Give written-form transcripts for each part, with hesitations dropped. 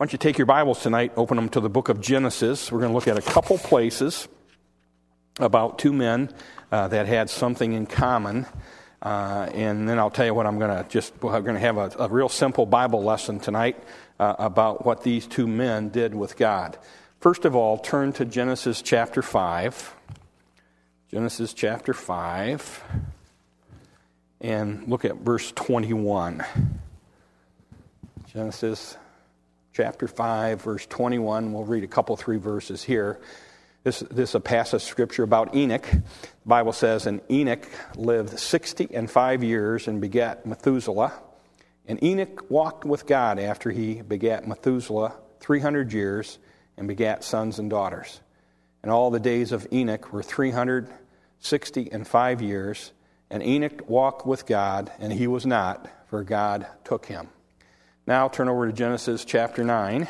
Why don't you take your Bibles tonight, open them to the book of Genesis. We're going to look at a couple places about two men that had something in common. And then I'll tell you what we're going to have a real simple Bible lesson tonight about what these two men did with God. First of all, turn to Genesis chapter 5. Genesis chapter 5. And look at verse 21. Genesis chapter 5, verse 21. We'll read three verses here. This is a passage of Scripture about Enoch. The Bible says, and Enoch lived 65 years and begat Methuselah. And Enoch walked with God after he begat Methuselah 300 years and begat sons and daughters. And all the days of Enoch were 365 years. And Enoch walked with God, and he was not, for God took him. Now turn over to Genesis chapter 9.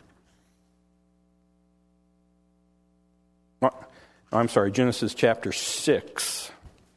Genesis chapter 6,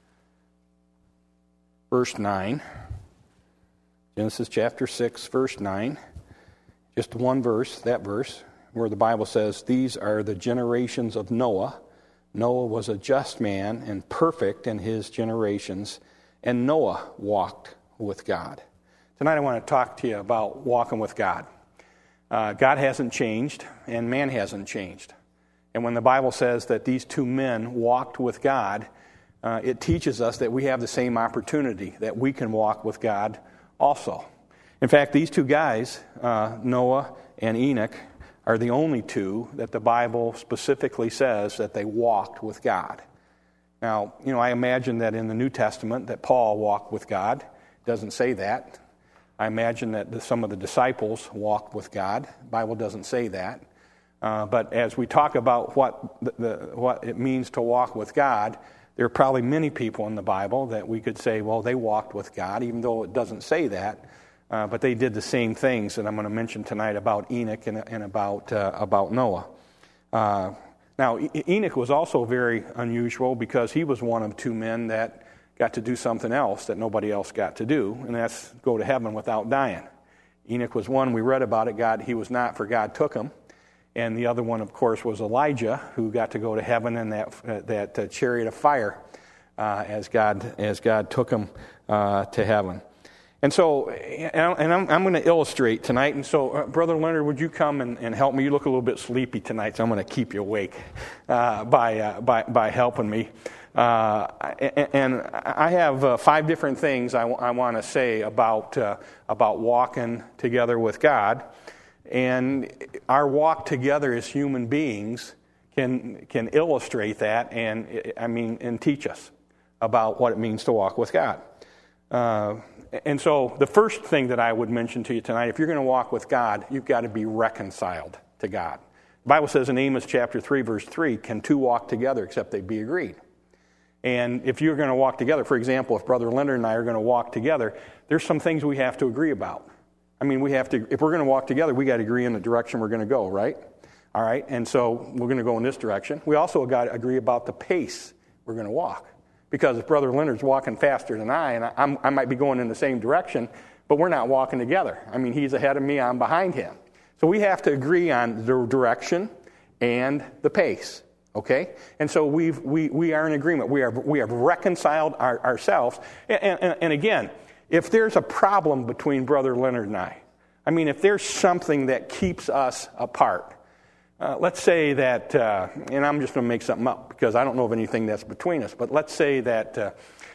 verse 9. Genesis chapter 6, verse 9. Just one verse, that verse, where the Bible says, these are the generations of Noah. Noah was a just man and perfect in his generations, and Noah walked with God. Tonight I want to talk to you about walking with God. God hasn't changed, and man hasn't changed. And when the Bible says that these two men walked with God, it teaches us that we have the same opportunity, that we can walk with God also. In fact, these two guys, Noah and Enoch, are the only two that the Bible specifically says that they walked with God. Now, I imagine that in the New Testament that Paul walked with God. It doesn't say that. I imagine that some of the disciples walked with God. The Bible doesn't say that. But as we talk about what it means to walk with God, there are probably many people in the Bible that we could say, well, they walked with God, even though it doesn't say that. But they did the same things that I'm going to mention tonight about Enoch and about Noah. Now, Enoch was also very unusual because he was one of two men that got to do something else that nobody else got to do, and that's go to heaven without dying. Enoch was one, we read about it, he was not, for God took him. And the other one, of course, was Elijah, who got to go to heaven in that chariot of fire as God took him to heaven. And so, I'm going to illustrate tonight. And so, Brother Leonard, would you come and help me? You look a little bit sleepy tonight, so I'm going to keep you awake by helping me. And I have 5 different things I want to say about walking together with God. And our walk together as human beings can illustrate that and teach us about what it means to walk with God. And so the first thing that I would mention to you tonight, if you're going to walk with God, you've got to be reconciled to God. The Bible says in Amos chapter 3, verse 3, can two walk together except they be agreed? And if you're going to walk together, for example, if Brother Leonard and I are going to walk together, there's some things we have to agree about. If we're going to walk together, we got to agree in the direction we're going to go, right? All right, and so we're going to go in this direction. We also got to agree about the pace we're going to walk. Because if Brother Leonard's walking faster than I might be going in the same direction, but we're not walking together. He's ahead of me, I'm behind him. So we have to agree on the direction and the pace, okay? And so we are in agreement. We have reconciled ourselves. And again, if there's a problem between Brother Leonard and I, if there's something that keeps us apart, let's say that, and I'm just going to make something up because I don't know of anything that's between us, but let's say that,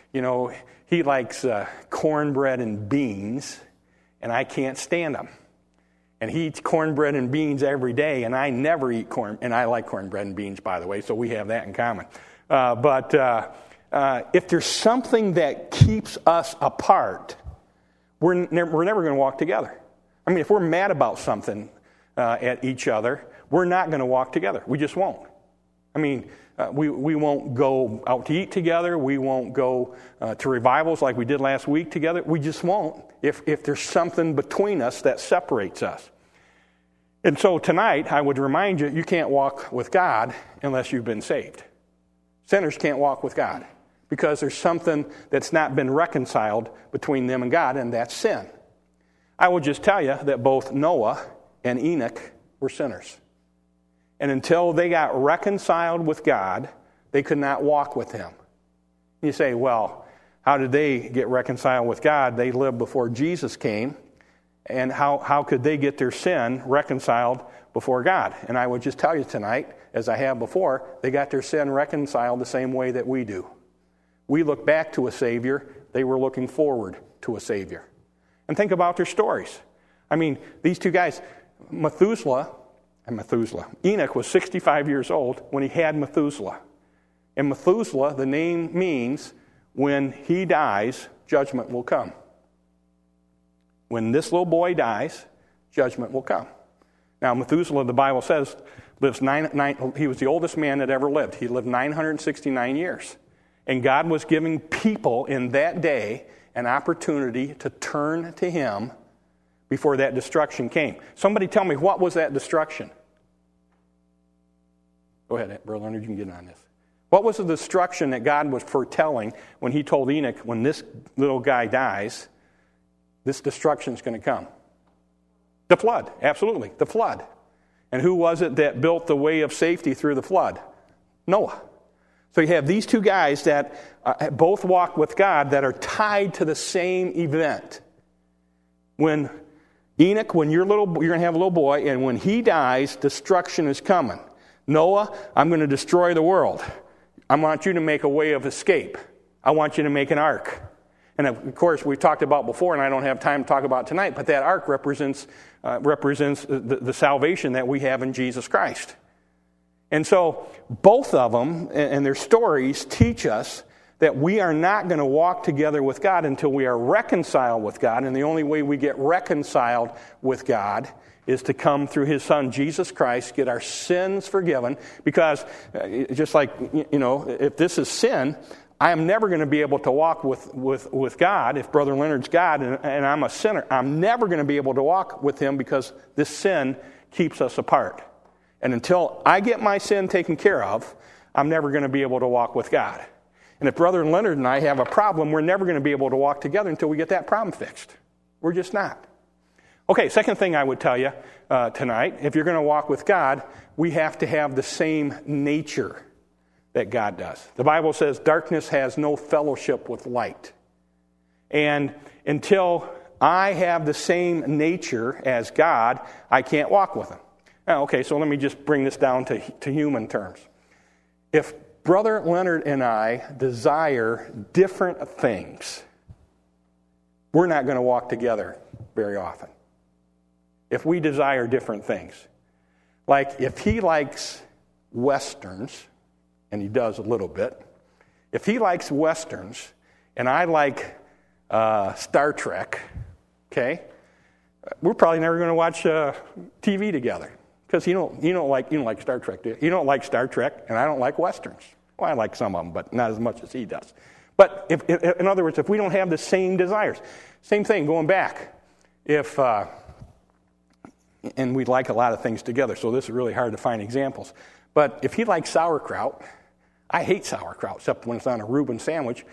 he likes cornbread and beans, and I can't stand them. And he eats cornbread and beans every day, and I never eat corn, and I like cornbread and beans, by the way, so we have that in common. But if there's something that keeps us apart, we're never going to walk together. If we're mad about something at each other, we're not going to walk together. We just won't. We won't go out to eat together. We won't go to revivals like we did last week together. We just won't if there's something between us that separates us. And so tonight, I would remind you, you can't walk with God unless you've been saved. Sinners can't walk with God because there's something that's not been reconciled between them and God, and that's sin. I will just tell you that both Noah and Enoch were sinners. And until they got reconciled with God, they could not walk with him. You say, well, how did they get reconciled with God? They lived before Jesus came. And how could they get their sin reconciled before God? And I would just tell you tonight, as I have before, they got their sin reconciled the same way that we do. We look back to a Savior. They were looking forward to a Savior. And think about their stories. I mean, these two guys, Enoch was 65 years old when he had Methuselah. And Methuselah, the name means, when he dies, judgment will come. When this little boy dies, judgment will come. Now, Methuselah, the Bible says, he was the oldest man that ever lived. He lived 969 years. And God was giving people in that day an opportunity to turn to him before that destruction came. Somebody tell me, what was that destruction? Go ahead, Brother Leonard, you can get on this. What was the destruction that God was foretelling when he told Enoch, when this little guy dies, this destruction is going to come? The flood, absolutely, the flood. And who was it that built the way of safety through the flood? Noah. So you have these two guys that both walk with God that are tied to the same event. When Enoch, you're going to have a little boy, and when he dies, destruction is coming. Noah, I'm going to destroy the world. I want you to make a way of escape. I want you to make an ark. And of course, we've talked about before, and I don't have time to talk about tonight, but that ark represents the salvation that we have in Jesus Christ. And so both of them and their stories teach us that we are not going to walk together with God until we are reconciled with God. And the only way we get reconciled with God is to come through his Son, Jesus Christ, get our sins forgiven. Because just like, if this is sin, I am never going to be able to walk with God. If Brother Leonard's God and I'm a sinner, I'm never going to be able to walk with him because this sin keeps us apart. And until I get my sin taken care of, I'm never going to be able to walk with God. And if Brother Leonard and I have a problem, we're never going to be able to walk together until we get that problem fixed. We're just not. Okay, second thing I would tell you tonight, if you're going to walk with God, we have to have the same nature that God does. The Bible says darkness has no fellowship with light. And until I have the same nature as God, I can't walk with him. Now, okay, so let me just bring this down to human terms. If Brother Leonard and I desire different things, we're not going to walk together very often. If we desire different things. Like if he likes Westerns, and he does a little bit. If he likes Westerns, and I like Star Trek, okay, we're probably never going to watch TV together. Because you don't like Star Trek, do you? You don't like Star Trek, and I don't like Westerns. Well, I like some of them, but not as much as he does. But in other words, if we don't have the same desires, same thing going back. And we like a lot of things together, so this is really hard to find examples. But if he likes sauerkraut, I hate sauerkraut, except when it's on a Reuben sandwich.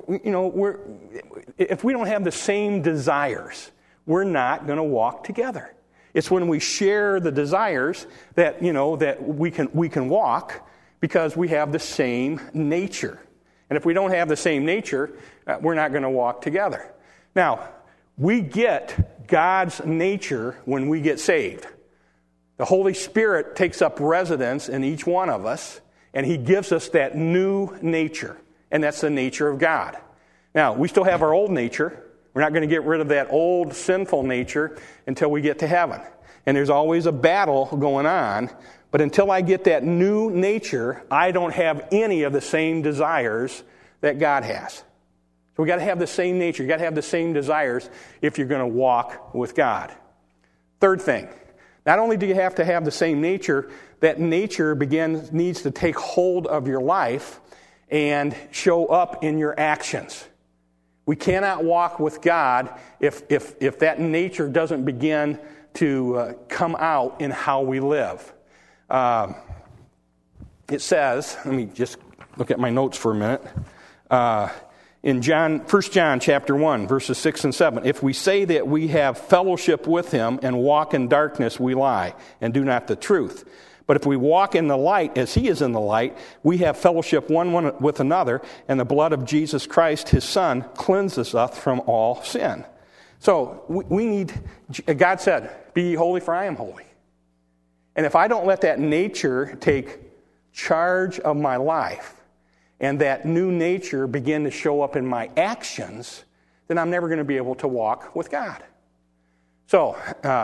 If we don't have the same desires, we're not going to walk together. It's when we share the desires that we can walk because we have the same nature. And if we don't have the same nature, we're not going to walk together. Now, we get God's nature when we get saved. The Holy Spirit takes up residence in each one of us, and he gives us that new nature, and that's the nature of God. Now, we still have our old nature. We're not going to get rid of that old sinful nature until we get to heaven. And there's always a battle going on, but until I get that new nature, I don't have any of the same desires that God has. So we've got to have the same nature. You've got to have the same desires if you're going to walk with God. Third thing, not only do you have to have the same nature, that nature needs to take hold of your life and show up in your actions. We cannot walk with God if that nature doesn't begin to come out in how we live. It says, let me just look at my notes for a minute. In 1 John chapter 1, verses 6 and 7, if we say that we have fellowship with him and walk in darkness, we lie and do not the truth. But if we walk in the light as he is in the light, we have fellowship one with another, and the blood of Jesus Christ, his Son, cleanses us from all sin. So we need, God said, be ye holy for I am holy. And if I don't let that nature take charge of my life, and that new nature begin to show up in my actions, then I'm never going to be able to walk with God. So,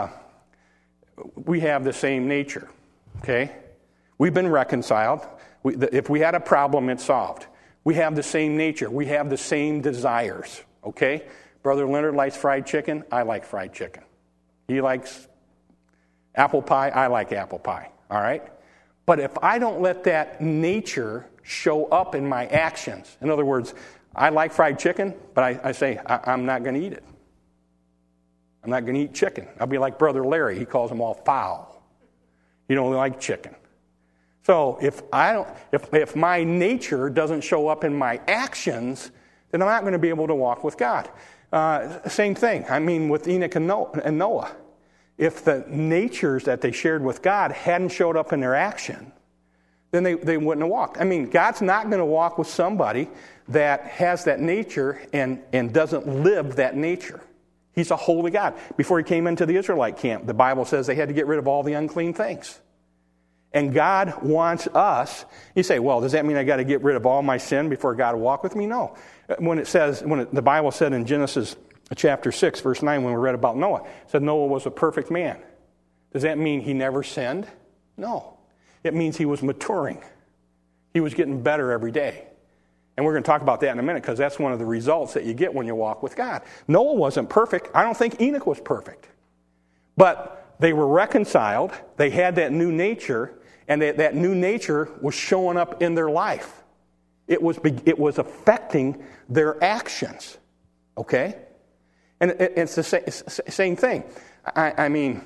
we have the same nature, okay? We've been reconciled. If we had a problem, it's solved. We have the same nature. We have the same desires, okay? Brother Leonard likes fried chicken. I like fried chicken. He likes apple pie. I like apple pie, all right? But if I don't let that nature show up in my actions, in other words, I like fried chicken, but I say, I'm not going to eat it. I'm not going to eat chicken. I'll be like Brother Larry. He calls them all foul. He don't like chicken. So if my nature doesn't show up in my actions, then I'm not going to be able to walk with God. Same thing. I mean, with Enoch and Noah. If the natures that they shared with God hadn't showed up in their action, then they wouldn't have walked. I mean, God's not going to walk with somebody that has that nature and doesn't live that nature. He's a holy God. Before he came into the Israelite camp, the Bible says they had to get rid of all the unclean things. And God wants us, you say, well, does that mean I got to get rid of all my sin before God will walk with me? No. The Bible said in Genesis chapter 6, verse 9, when we read about Noah, it said Noah was a perfect man. Does that mean he never sinned? No. It means he was maturing. He was getting better every day. And we're going to talk about that in a minute because that's one of the results that you get when you walk with God. Noah wasn't perfect. I don't think Enoch was perfect. But they were reconciled. They had that new nature, and that new nature was showing up in their life. It was affecting their actions. Okay? And it's the same thing. I mean,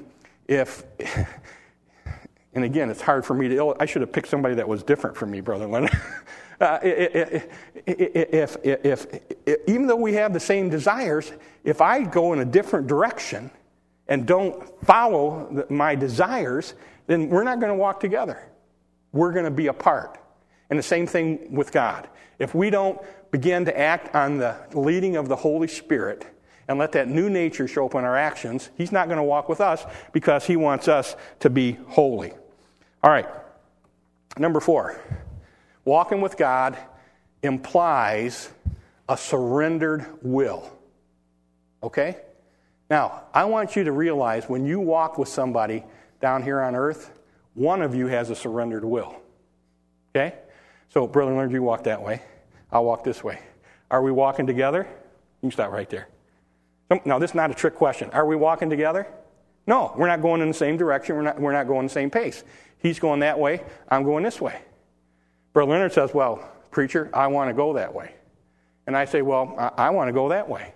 and again, it's hard for me to, I should have picked somebody that was different from me, Brother Leonard. Even though we have the same desires, if I go in a different direction and don't follow my desires, then we're not going to walk together. We're going to be apart. And the same thing with God. If we don't begin to act on the leading of the Holy Spirit and let that new nature show up in our actions, he's not going to walk with us because he wants us to be holy. All right, number 4. Walking with God implies a surrendered will. Okay? Now, I want you to realize when you walk with somebody down here on earth, one of you has a surrendered will. Okay? So, Brother Leonard, you walk that way. I'll walk this way. Are we walking together? You can stop right there. Now, this is not a trick question. Are we walking together? No, we're not going in the same direction. We're not going the same pace. He's going that way. I'm going this way. Brother Leonard says, well, preacher, I want to go that way. And I say, well, I want to go that way.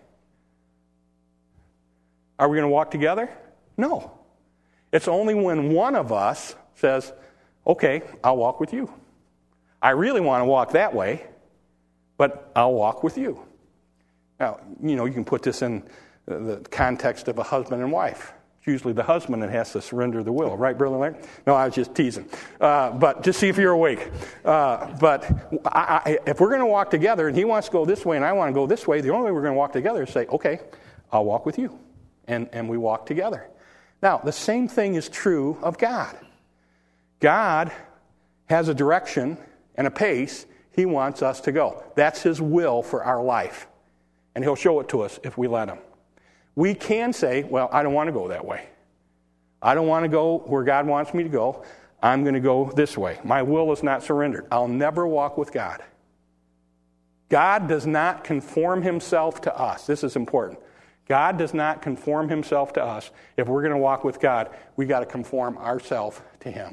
Are we going to walk together? No. It's only when one of us says, okay, I'll walk with you. I really want to walk that way, but I'll walk with you. Now, you can put this in the context of a husband and wife. It's usually the husband that has to surrender the will. Right, Brother Larry? No, I was just teasing. But just see if you're awake. But if we're going to walk together and he wants to go this way and I want to go this way, the only way we're going to walk together is say, okay, I'll walk with you. And we walk together. Now, the same thing is true of God. God has a direction and a pace he wants us to go. That's his will for our life. And he'll show it to us if we let him. We can say, well, I don't want to go that way. I don't want to go where God wants me to go. I'm going to go this way. My will is not surrendered. I'll never walk with God. God does not conform himself to us. This is important. God does not conform himself to us. If we're going to walk with God, we got to conform ourselves to him.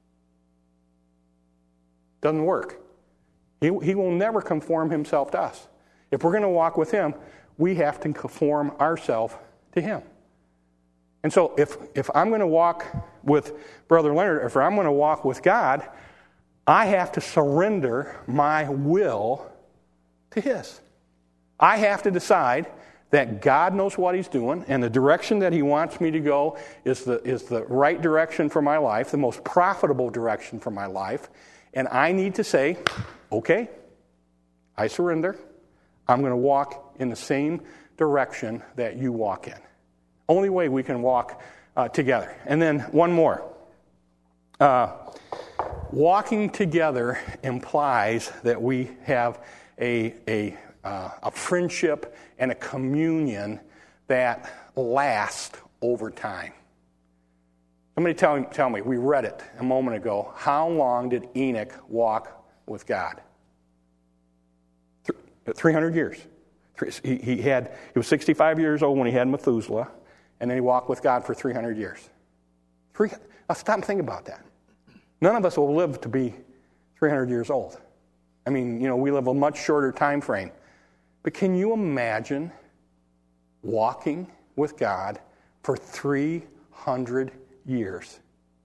Doesn't work. He will never conform himself to us. If we're going to walk with him, we have to conform ourselves to him. And so if I'm going to walk with Brother Leonard, if I'm going to walk with God, I have to surrender my will to his. I have to decide that God knows what he's doing, and the direction that he wants me to go is the right direction for my life, the most profitable direction for my life. And I need to say, okay, I surrender. I'm going to walk in the same direction that you walk in. Only way we can walk together. And then one more. Walking together implies that we have a friendship and a communion that lasts over time. Somebody tell me, we read it a moment ago. How long did Enoch walk with God? 300 years. He was 65 years old when he had Methuselah, and then he walked with God for 300 years. Stop and think about that. None of us will live to be 300 years old. I mean, we live a much shorter time frame. But can you imagine walking with God for 300 years?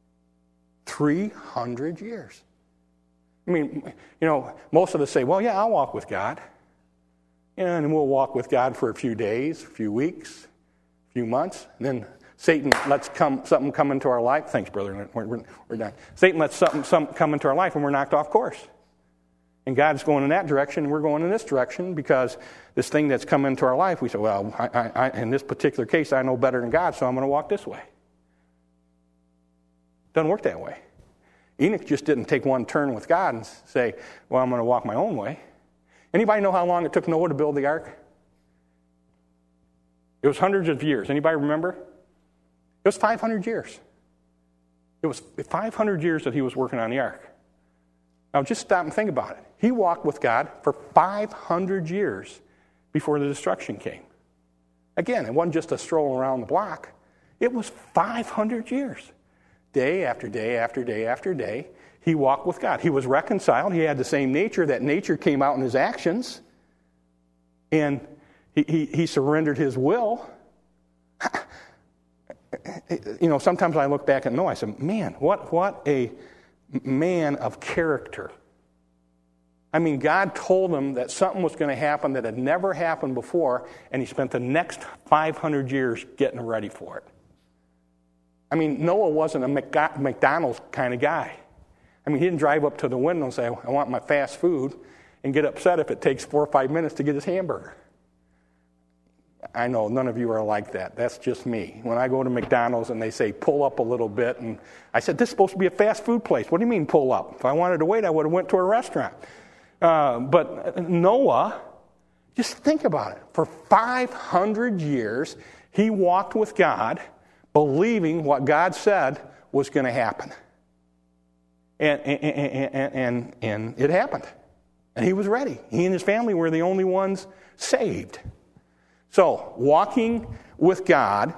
300 years. I mean, most of us say, well, yeah, I'll walk with God. And we'll walk with God for a few days, a few weeks, a few months. And then Satan lets something come into our life. Thanks, brother. We're done. Satan lets something come into our life and we're knocked off course. And God's going in that direction and we're going in this direction because this thing that's come into our life, we say, well, I in this particular case, I know better than God, so I'm going to walk this way. Doesn't work that way. Enoch just didn't take one turn with God and say, well, I'm going to walk my own way. Anybody know how long it took Noah to build the ark? It was hundreds of years. Anybody remember? It was 500 years. It was 500 years that he was working on the ark. Now just stop and think about it. He walked with God for 500 years before the destruction came. Again, it wasn't just a stroll around the block. It was 500 years. Day after day after day after day, he walked with God. He was reconciled. He had the same nature. That nature came out in his actions. And he surrendered his will. Sometimes I look back and know, I said, man, what a man of character. I mean, God told him that something was going to happen that had never happened before, and he spent the next 500 years getting ready for it. I mean, Noah wasn't a McDonald's kind of guy. I mean, he didn't drive up to the window and say, I want my fast food, and get upset if it takes 4 or 5 minutes to get his hamburger. I know none of you are like that. That's just me. When I go to McDonald's and they say, pull up a little bit, and I said, this is supposed to be a fast food place. What do you mean pull up? If I wanted to wait, I would have went to a restaurant. But Noah, just think about it. For 500 years, he walked with God, believing what God said was going to happen. And it happened. And he was ready. He and his family were the only ones saved. So, walking with God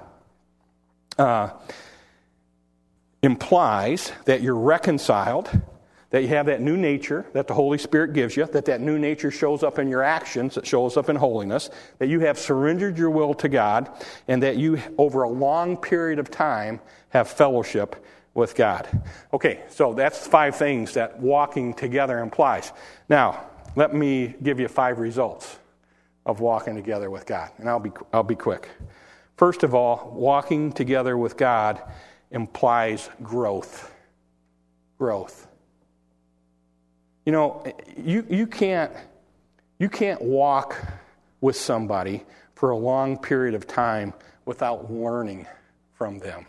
implies that you're reconciled, that you have that new nature that the Holy Spirit gives you, that new nature shows up in your actions, that shows up in holiness, that you have surrendered your will to God, and that you, over a long period of time, have fellowship with God. Okay, so that's 5 things that walking together implies. Now, let me give you 5 results of walking together with God, and I'll be quick. First of all, walking together with God implies growth. Growth. You can't walk with somebody for a long period of time without learning from them.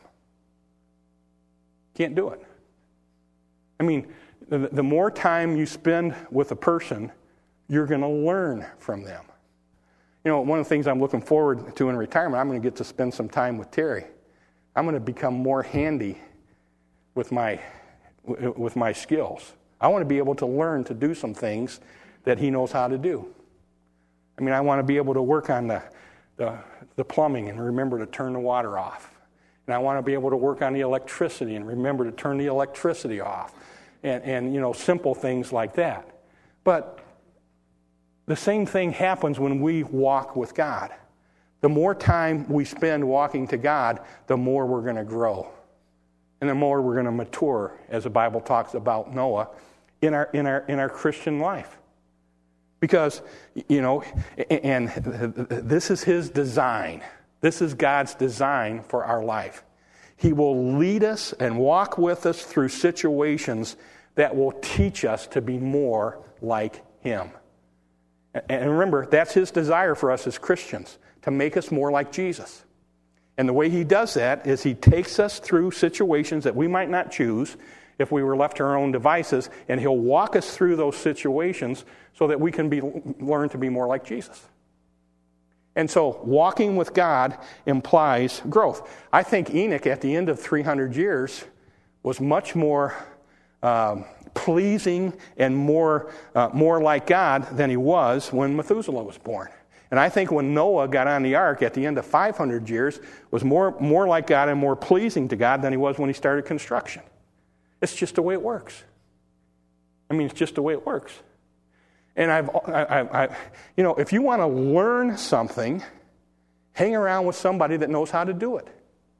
Can't do it. I mean, the more time you spend with a person, you're going to learn from them. One of the things I'm looking forward to in retirement, I'm going to get to spend some time with Terry. I'm going to become more handy with my skills. I want to be able to learn to do some things that he knows how to do. I mean, I want to be able to work on the plumbing and remember to turn the water off. And I want to be able to work on the electricity and remember to turn the electricity off. And simple things like that. But the same thing happens when we walk with God. The more time we spend walking to God, the more we're going to grow. And the more we're going to mature, as the Bible talks about Noah, in our Christian life. Because, and this is his design. This is God's design for our life. He will lead us and walk with us through situations that will teach us to be more like him. And remember, that's his desire for us as Christians, to make us more like Jesus. And the way he does that is he takes us through situations that we might not choose if we were left to our own devices, and he'll walk us through those situations so that we can learn to be more like Jesus. And so walking with God implies growth. I think Enoch at the end of 300 years was much more pleasing and more like God than he was when Methuselah was born. And I think when Noah got on the ark at the end of 500 years was more like God and more pleasing to God than he was when he started construction. It's just the way it works. It's just the way it works. And if you want to learn something, hang around with somebody that knows how to do it.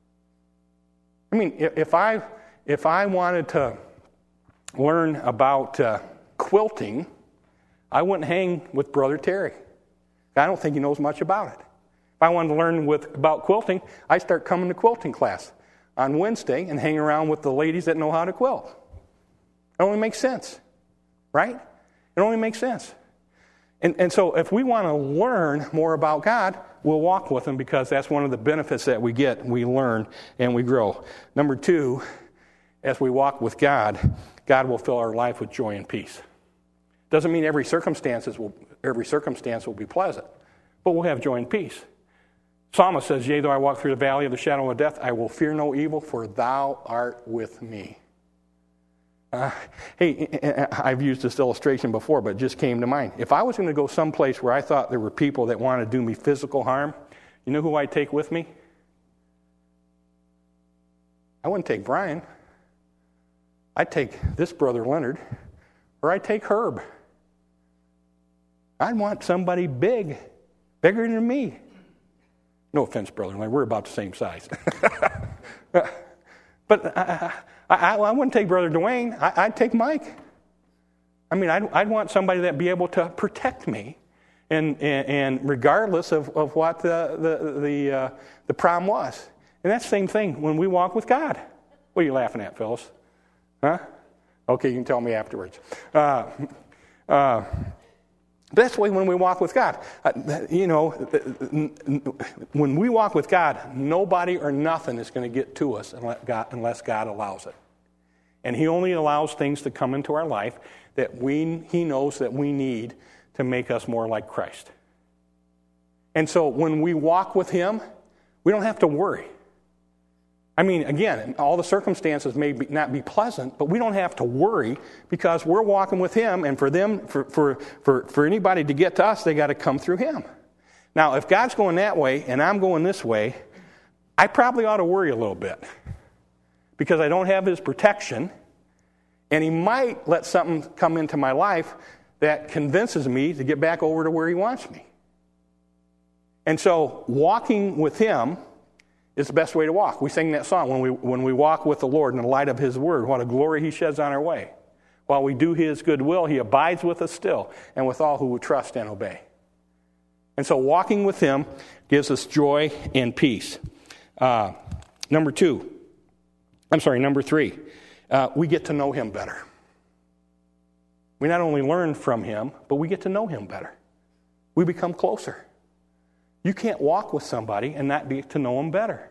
If I wanted to learn about quilting, I wouldn't hang with Brother Terry. I don't think he knows much about it. If I wanted to learn about quilting, I start coming to quilting class on Wednesday and hang around with the ladies that know how to quilt. It only makes sense, right? It only makes sense. And so if we want to learn more about God, we'll walk with him because that's one of the benefits that we get. We learn and we grow. Number 2, as we walk with God, God will fill our life with joy and peace. Doesn't mean every circumstance will be pleasant, but we'll have joy and peace. Psalmist says, yea, though I walk through the valley of the shadow of death, I will fear no evil, for thou art with me. Hey, I've used this illustration before, but it just came to mind. If I was going to go someplace where I thought there were people that wanted to do me physical harm, you know who I'd take with me? I wouldn't take Brian. I'd take this brother Leonard, or I'd take Herb. I'd want somebody bigger than me. No offense, brother Leonard, we're about the same size. But I wouldn't take Brother Dwayne. I'd take Mike. I'd want somebody that'd be able to protect me, and regardless of what the problem was. And that's the same thing when we walk with God. What are you laughing at, Phyllis? Huh? Okay, you can tell me afterwards. That's the way when we walk with God. When we walk with God, nobody or nothing is going to get to us unless God allows it. And he only allows things to come into our life that he knows that we need to make us more like Christ. And so when we walk with him, we don't have to worry. Again, all the circumstances may not be pleasant, but we don't have to worry because we're walking with him, and for anybody to get to us, they got to come through him. Now, if God's going that way and I'm going this way, I probably ought to worry a little bit because I don't have his protection, and he might let something come into my life that convinces me to get back over to where he wants me. And so walking with him is the best way to walk. We sing that song, when we walk with the Lord in the light of his word, what a glory he sheds on our way. While we do his good will, he abides with us still, and with all who would trust and obey. And so walking with him gives us joy and peace. Number 3, we get to know him better. We not only learn from him, but we get to know him better. We become closer. You can't walk with somebody and not get to know them better.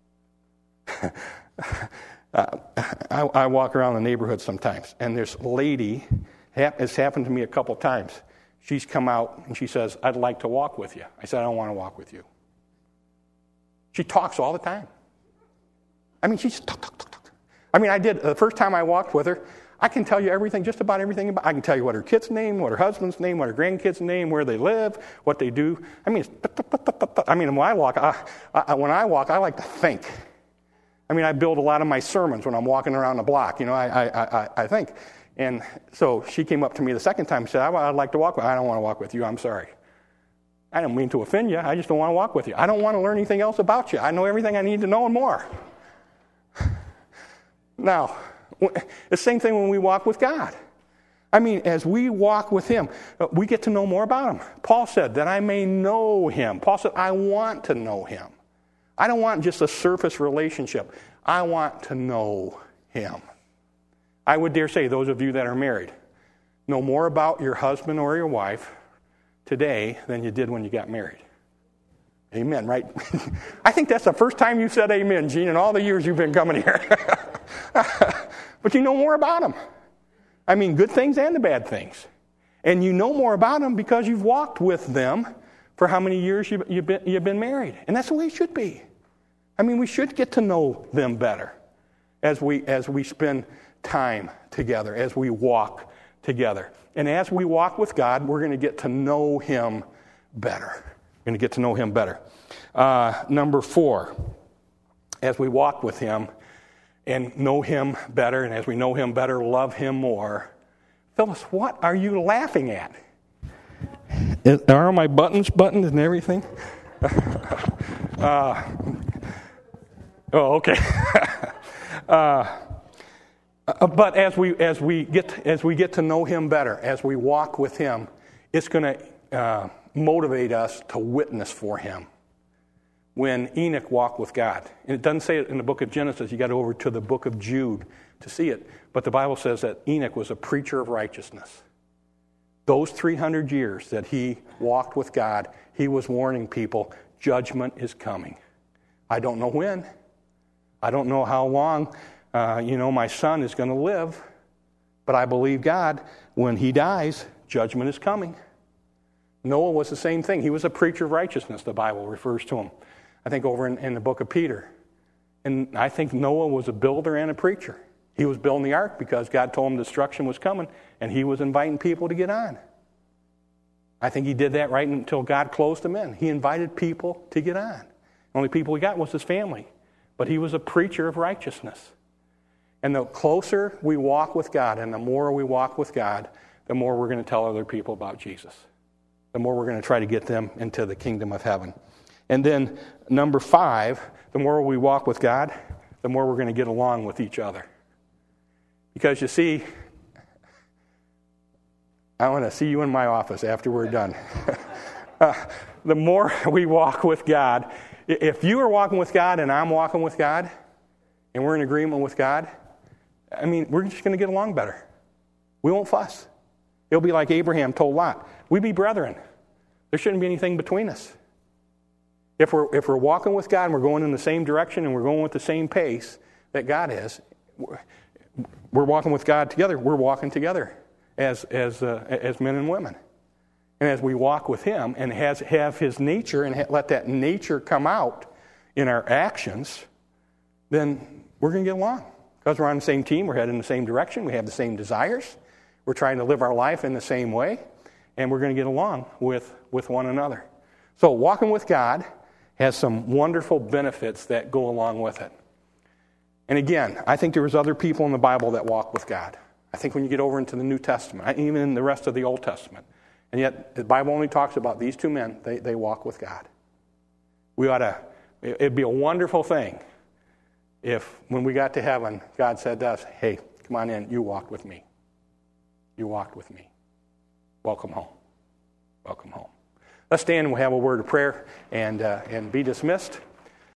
I walk around the neighborhood sometimes, and this lady, it's happened to me a couple times. She's come out and she says, I'd like to walk with you. I said, I don't want to walk with you. She talks all the time. She's talk. I did, the first time I walked with her, I can tell you everything, just about everything. I can tell you what her kid's name, what her husband's name, what her grandkids' name, where they live, what they do. When I walk, I like to think. I build a lot of my sermons when I'm walking around the block. I think. And so she came up to me the second time and said, I'd like to walk with you. I don't want to walk with you. I'm sorry. I don't mean to offend you. I just don't want to walk with you. I don't want to learn anything else about you. I know everything I need to know and more. Now, the same thing when we walk with God. I mean, as we walk with him, we get to know more about him. Paul said that I may know him. Paul said, I want to know him. I don't want just a surface relationship. I want to know him. I would dare say, those of you that are married, know more about your husband or your wife today than you did when you got married. Amen, right? I think that's the first time you've said amen, Gene, in all the years you've been coming here. But you know more about them. I mean, good things and the bad things. And you know more about them because you've walked with them for how many years you've been married. And that's the way it should be. I mean, we should get to know them better as we spend time together, as we walk together. And as we walk with God, we're going to get to know him better. We're going to get to know him better. Number 4, as we walk with him and know him better, and as we know him better, love him more. Phyllis, what are you laughing at? Are my buttons buttoned and everything? Okay. But as we get to know him better, as we walk with him, it's going to motivate us to witness for him. When Enoch walked with God, and it doesn't say it in the book of Genesis, you got over to the book of Jude to see it, but the Bible says that Enoch was a preacher of righteousness. Those 300 years that he walked with God, he was warning people, judgment is coming. I don't know when. I don't know how long, my son is going to live, but I believe God, when he dies, judgment is coming. Noah was the same thing. He was a preacher of righteousness, the Bible refers to him. I think over in the book of Peter. And I think Noah was a builder and a preacher. He was building the ark because God told him destruction was coming, and he was inviting people to get on. I think he did that right until God closed him in. He invited people to get on. The only people he got was his family. But he was a preacher of righteousness. And the closer we walk with God and the more we walk with God, the more we're going to tell other people about Jesus. The more we're going to try to get them into the kingdom of heaven. And then number 5, the more we walk with God, the more we're going to get along with each other. Because you see, I want to see you in my office after we're done. The more we walk with God, if you are walking with God and I'm walking with God, and we're in agreement with God, I mean, we're just going to get along better. We won't fuss. It'll be like Abraham told Lot, we be brethren. There shouldn't be anything between us. If we're walking with God and we're going in the same direction and we're going with the same pace that God is, we're walking with God together. We're walking together as men and women. And as we walk with him and have his nature and let that nature come out in our actions, then we're going to get along. Because we're on the same team, we're heading in the same direction, we have the same desires, we're trying to live our life in the same way, and we're going to get along with one another. So walking with God has some wonderful benefits that go along with it. And again, I think there was other people in the Bible that walked with God. I think when you get over into the New Testament, even in the rest of the Old Testament, and yet the Bible only talks about these 2 men, they walk with God. It'd be a wonderful thing if when we got to heaven, God said to us, hey, come on in, you walked with me. You walked with me. Welcome home. Welcome home. Let's stand and we'll have a word of prayer and be dismissed.